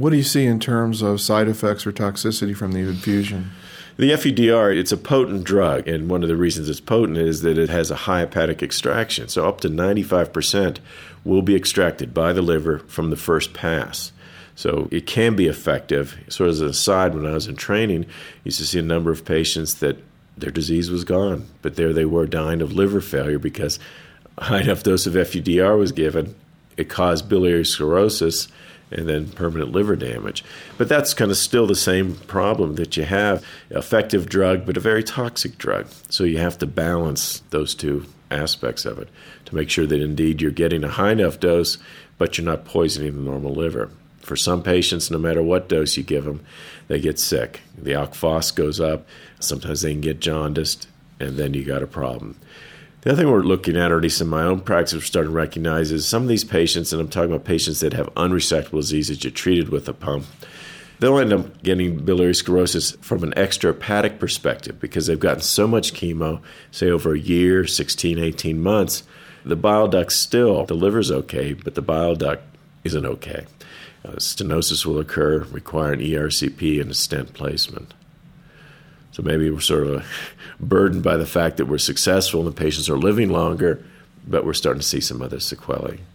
What do you see in terms of side effects or toxicity from the infusion? The FUDR, it's a potent drug, and one of the reasons it's potent is that it has a high hepatic extraction. So up to 95% will be extracted by the liver from the first pass. So it can be effective. Sort of as an aside, when I was in training, I used to see a number of patients that their disease was gone, but there they were dying of liver failure because a high enough dose of FUDR was given. It caused biliary sclerosis and then permanent liver damage. But that's kind of still the same problem that you have. Effective drug, but a very toxic drug. So you have to balance those two aspects of it to make sure that indeed you're getting a high enough dose, but you're not poisoning the normal liver. For some patients, no matter what dose you give them, they get sick. The alk phos goes up. Sometimes they can get jaundiced, and then you got a problem. The other thing we're looking at, or at least in my own practice, we're starting to recognize is some of these patients, and I'm talking about patients that have unresectable disease that you're treated with a pump, they'll end up getting biliary sclerosis from an extrahepatic perspective because they've gotten so much chemo, say over a year, 16, 18 months, the bile duct's still, the liver's okay, but the bile duct isn't okay. Stenosis will occur, require an ERCP and a stent placement. So maybe we're sort of burdened by the fact that we're successful and the patients are living longer, but we're starting to see some other sequelae.